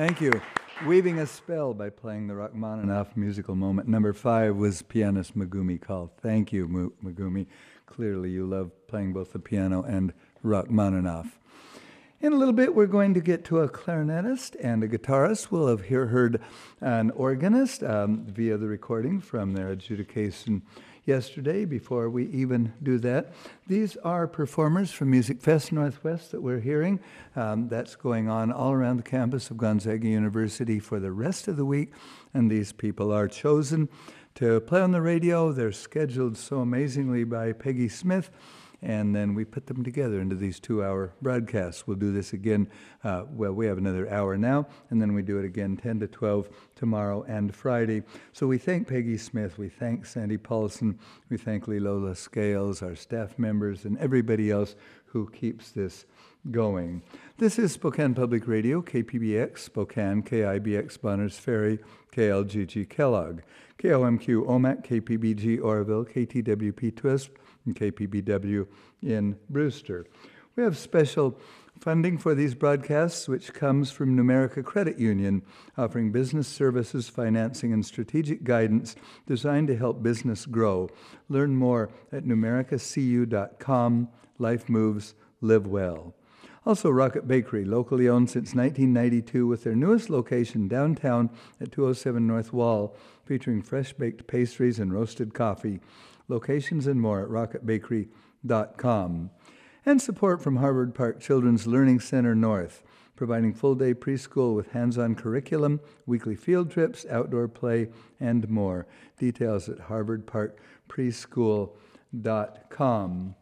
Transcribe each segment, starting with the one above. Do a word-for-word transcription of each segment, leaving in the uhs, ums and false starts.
Thank you. Weaving a Spell by playing the Rachmaninoff musical moment. Number five was pianist Megumi Call. Thank you, Megumi. Clearly you love playing both the piano and Rachmaninoff. In a little bit, we're going to get to a clarinetist and a guitarist. We'll have here heard an organist um, via the recording from their adjudication yesterday. Before we even do that, these are performers from Music Fest Northwest that we're hearing. Um, that's going on all around the campus of Gonzaga University for the rest of the week, and these people are chosen to play on the radio. They're scheduled so amazingly by Peggy Smith, and then we put them together into these two-hour broadcasts. We'll do this again, uh, well, we have another hour now, and then we do it again ten to twelve tomorrow and Friday. So we thank Peggy Smith, we thank Sandy Paulson, we thank Lilola Scales, our staff members, and everybody else who keeps this going. This is Spokane Public Radio, K P B X, Spokane, K I B X, Bonners Ferry, K L G G Kellogg, K O M Q Omak, K P B G Oroville, K T W P Twisp, and K P B W in Brewster. We have special funding for these broadcasts, which comes from Numerica Credit Union, offering business services, financing, and strategic guidance designed to help business grow. Learn more at numerica c u dot com. Life moves, live well. Also, Rocket Bakery, locally owned since nineteen ninety-two, with their newest location downtown at two oh seven North Wall, featuring fresh-baked pastries and roasted coffee. Locations and more at rocket bakery dot com. And support from Harvard Park Children's Learning Center North, providing full-day preschool with hands-on curriculum, weekly field trips, outdoor play, and more. Details at harvard park preschool dot com.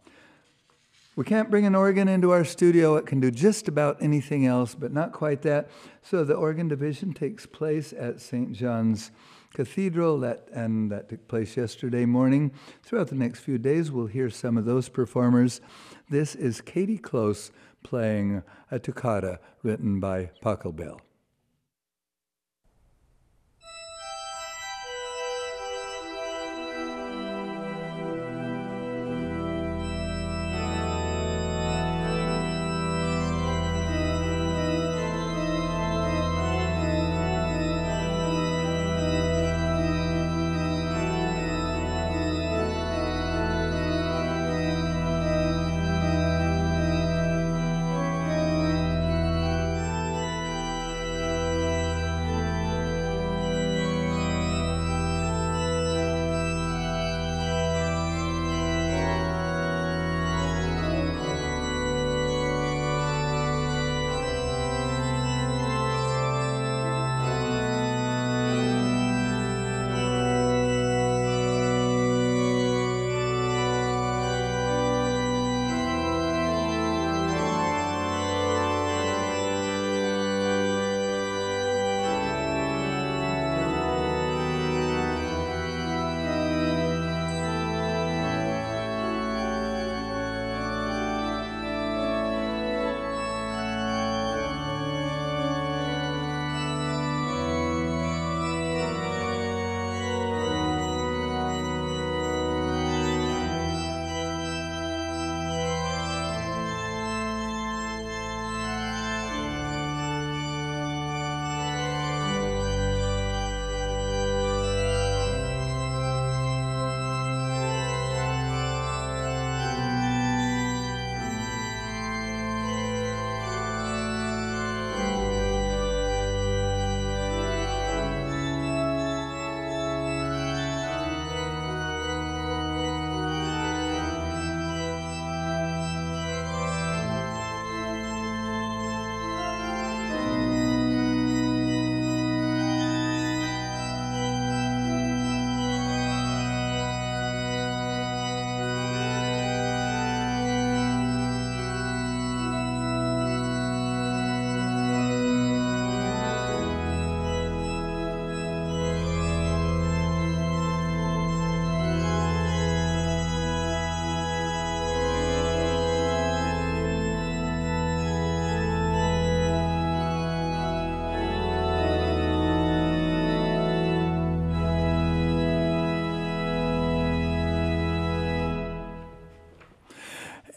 We can't bring an organ into our studio. It can do just about anything else, but not quite that. So the organ division takes place at Saint John's Cathedral, that, and that took place yesterday morning. Throughout the next few days, we'll hear some of those performers. This is Katie Close playing a toccata written by Pachelbel.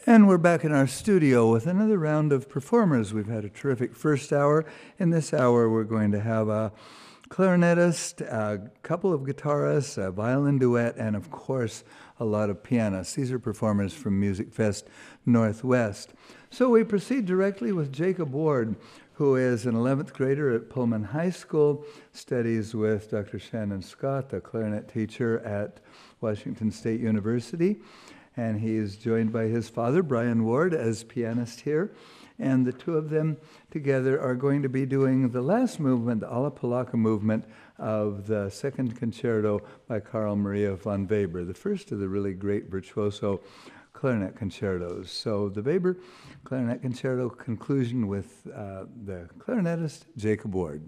And we're back in our studio with another round of performers. We've had a terrific first hour. In this hour, we're going to have a clarinetist, a couple of guitarists, a violin duet, and of course, a lot of pianists. These are performers from Music Fest Northwest. So we proceed directly with Jacob Ward, who is an eleventh grader at Pullman High School, studies with Doctor Shannon Scott, the clarinet teacher at Washington State University. And he is joined by his father, Brian Ward, as pianist here. And the two of them together are going to be doing the last movement, the Alla Polacca movement of the second concerto by Carl Maria von Weber, the first of the really great virtuoso clarinet concertos. So the Weber clarinet concerto conclusion with uh, the clarinetist Jacob Ward.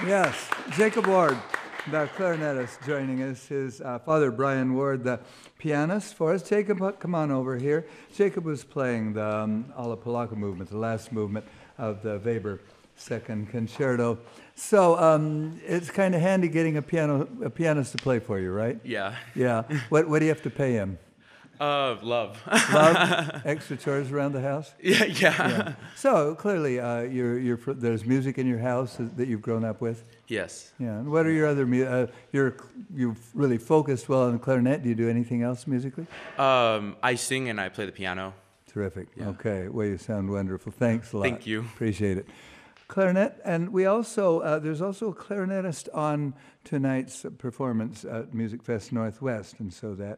Yes, Jacob Ward, the clarinetist, joining us. His uh, father, Brian Ward, the pianist for us. Jacob, uh, come on over here. Jacob was playing the um, Alla Polacca movement, the last movement of the Weber Second Concerto. So um, it's kind of handy getting a piano, a pianist to play for you, right? Yeah. Yeah. What What do you have to pay him? Uh, love. Love? Extra chores around the house? Yeah, yeah. Yeah. So clearly, uh, you're, you're, fr- there's music in your house that you've grown up with. Yes. Yeah. And what are your other? mu- Uh, you're you've really focused well on the clarinet. Do you do anything else musically? Um, I sing and I play the piano. Terrific. Yeah. Okay. Well, you sound wonderful. Thanks a lot. Thank you. Appreciate it. Clarinet, and we also uh, there's also a clarinetist on tonight's performance at Music Fest Northwest, and so that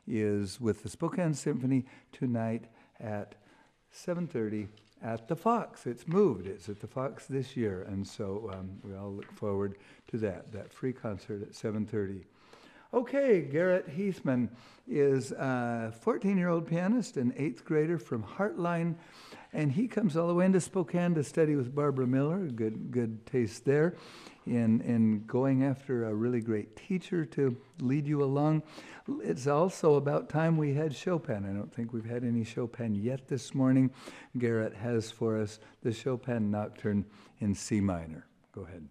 is with the Spokane Symphony tonight at seven thirty at the Fox. It's moved. It's at the Fox this year, and so um, we all look forward to that, that free concert at seven thirty. Okay, Garrett Heathman is a fourteen-year-old pianist and eighth grader from Heartline, and he comes all the way into Spokane to study with Barbara Miller. Good, good taste there in in going after a really great teacher to lead you along. It's also about time we had Chopin. I don't think we've had any Chopin yet this morning. Garrett has for us the Chopin Nocturne in C minor. Go ahead.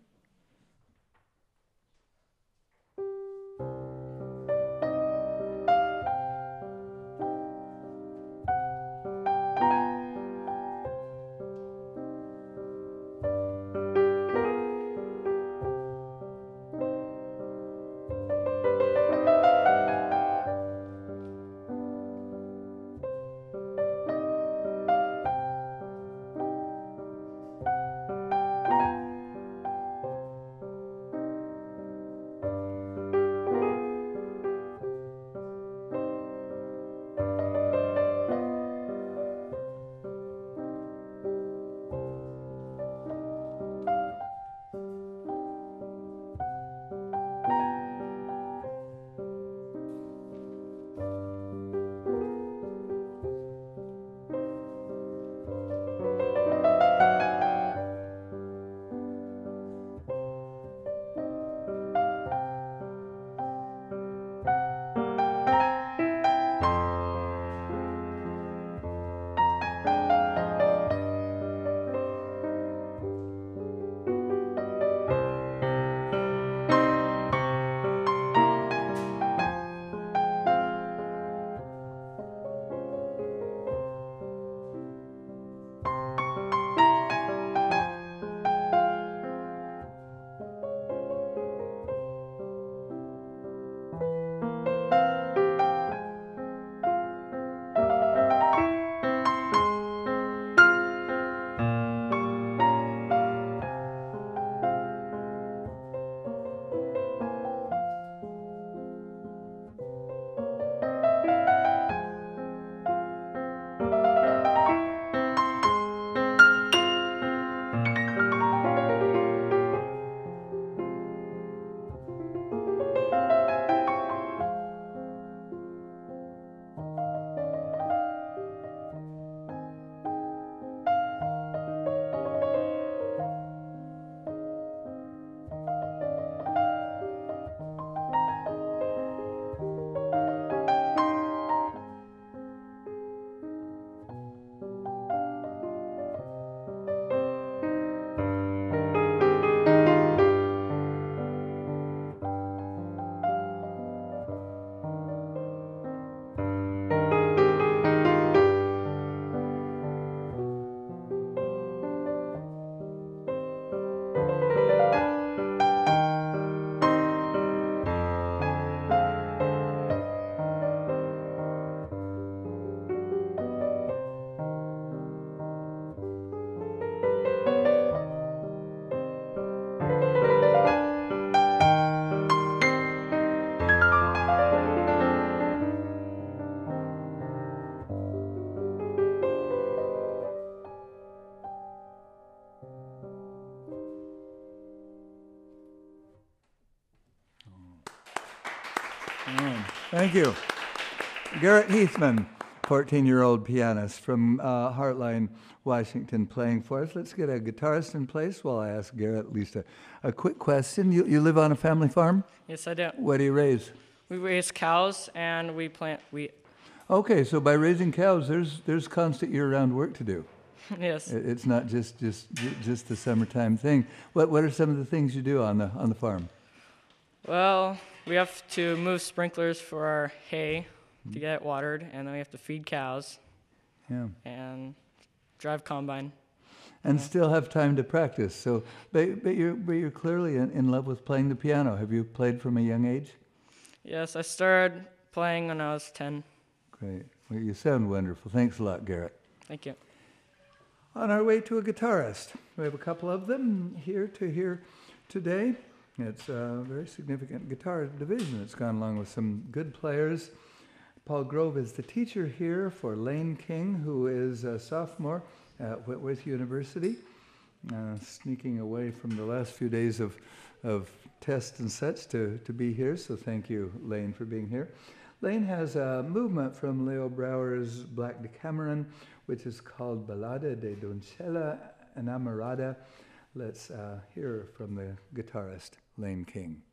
Thank you. Garrett Heathman fourteen-year-old pianist from uh, Heartline, Washington, playing for us. Let's get a guitarist in place while I ask Garrett at least a, a quick question. You, you live on a family farm? Yes, I do. What do you raise? We raise cows and we plant wheat. Okay, so by raising cows, there's there's constant year-round work to do. Yes. It- It's not just just just the summertime thing. What what are some of the things you do on the on the farm? Well, we have to move sprinklers for our hay to get it watered, and then we have to feed cows Yeah, and drive combine. and still have time to practice. So, but but you're but you're clearly in, in love with playing the piano. Have you played from a young age? Yes, I started playing when I was ten. Great. Well, you sound wonderful. Thanks a lot, Garrett. Thank you. On our way to a guitarist. We have a couple of them here to hear today. It's a very significant guitar division. It's gone along with some good players. Paul Grove is the teacher here for Lane King, who is a sophomore at Whitworth University, uh, sneaking away from the last few days of, of tests and such to, to be here. So thank you, Lane, for being here. Lane has a movement from Leo Brower's Black Decameron, which is called Ballada de Doncella Enamorada. Let's uh, hear from the guitarist, Lane King.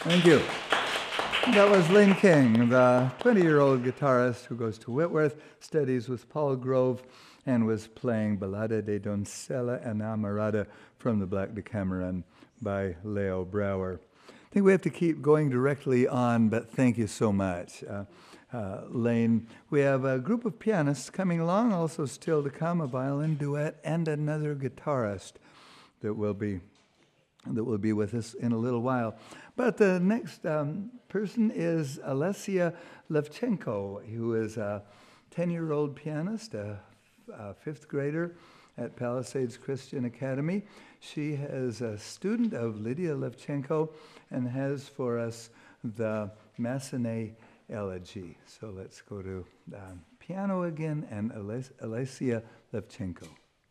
Thank you. That was Lane King, the twenty-year-old guitarist who goes to Whitworth, studies with Paul Grove, and was playing Ballada de Doncella Enamorada from the Black Decameron by Leo Brouwer. I think we have to keep going directly on, but thank you so much, uh, uh, Lane. We have a group of pianists coming along, also still to come, a violin duet and another guitarist that will be that will be with us in a little while. But the next um, person is Alessia Levchenko, who is a ten-year-old pianist, a, a fifth grader at Palisades Christian Academy. She is a student of Lydia Levchenko and has for us the Massenet Elegy. So let's go to um, piano again and Aless- Alessia Levchenko.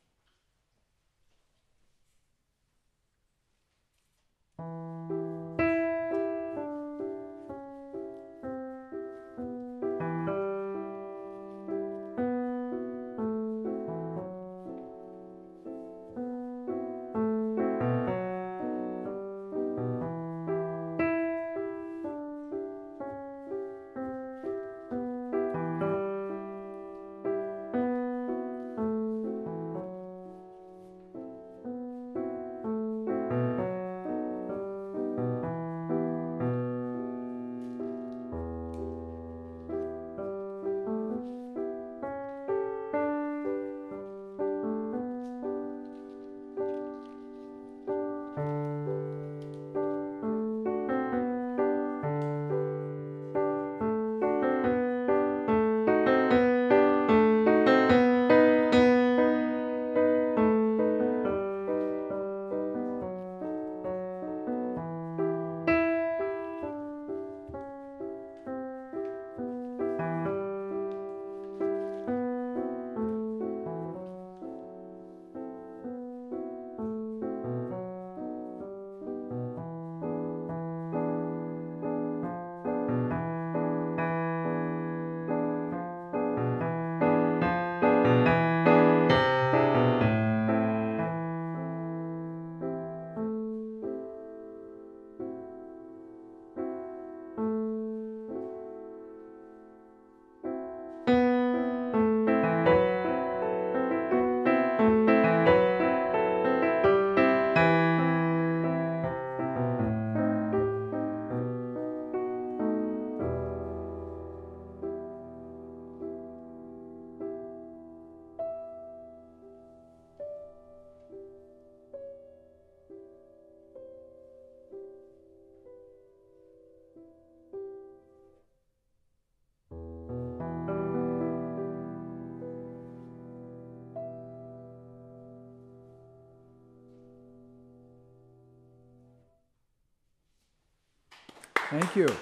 Thank you.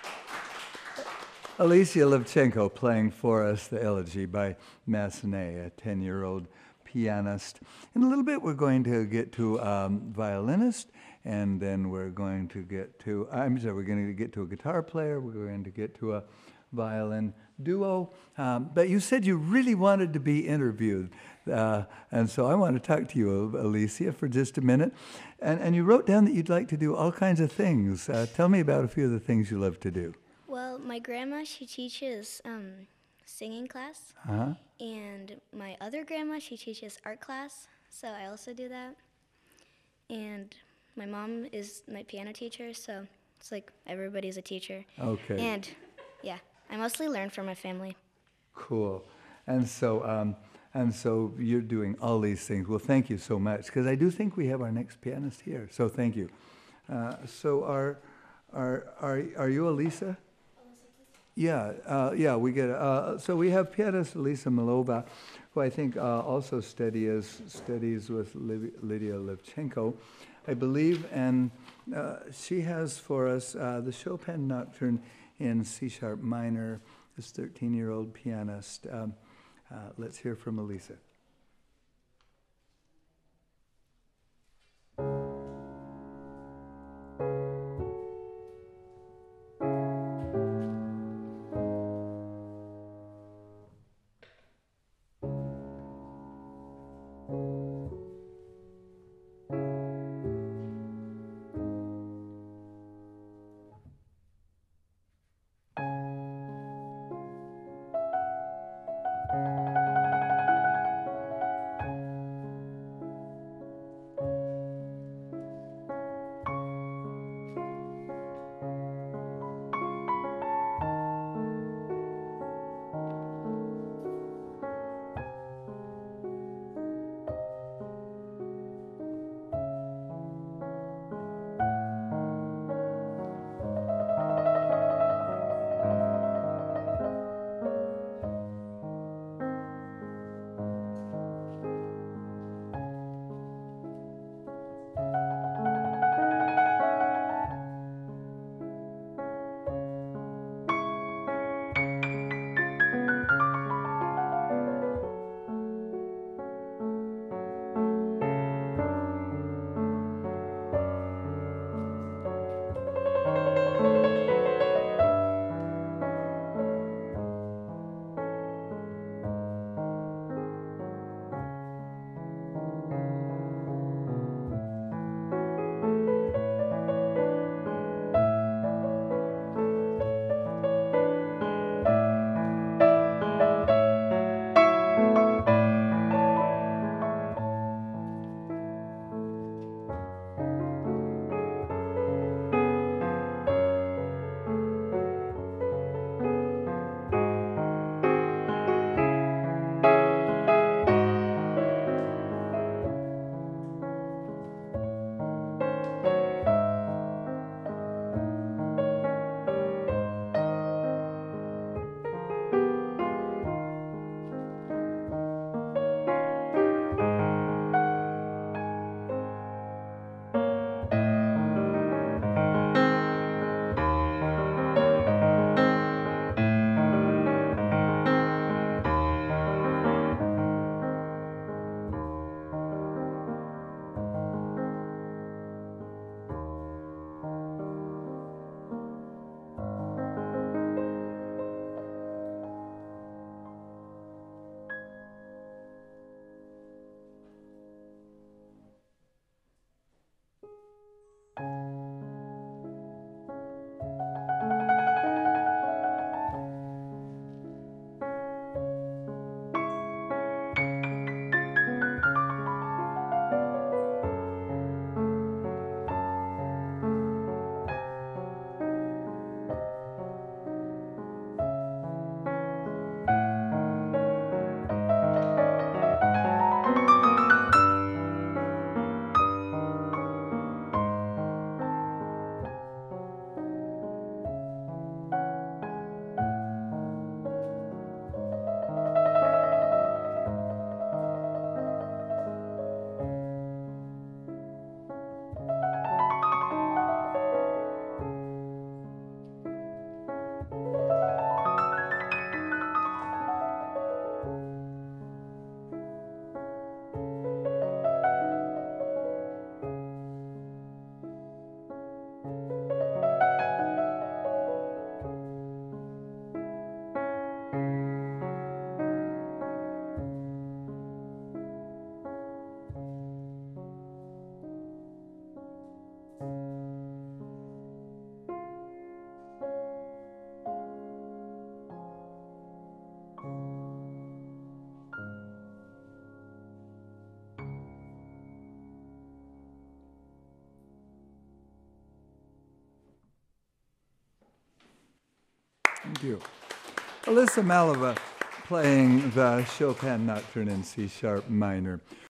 Alessia Levchenko playing for us the Elegy by Massenet, a ten-year-old pianist. In a little bit, we're going to get to um, violinist, and then we're going to get to, I'm sorry, we're going to get to a guitar player, we're going to get to a violin duo. Um, but you said you really wanted to be interviewed. Uh, and so I want to talk to you, Alessia, for just a minute. And, and you wrote down that you'd like to do all kinds of things. Uh, tell me about a few of the things you love to do. Well, my grandma, she teaches um, singing class. Uh-huh. And my other grandma, she teaches art class. So I also do that. And my mom is my piano teacher, so it's like everybody's a teacher. Okay. And yeah, I mostly learn from my family. Cool. And so um, and so you're doing all these things. Well, thank you so much, because I do think we have our next pianist here. So thank you. Uh, so are are are are you Elisa? Yeah, uh, yeah. We get uh, so we have pianist Elisa Milova, who I think uh, also studies studies with Liv- Lydia Levchenko, I believe, and uh, she has for us uh, the Chopin Nocturne in C sharp minor. This thirteen-year-old pianist. Um, uh, let's hear from Elisa. Thank you. Alyssa Malava playing the Chopin Nocturne in C sharp minor.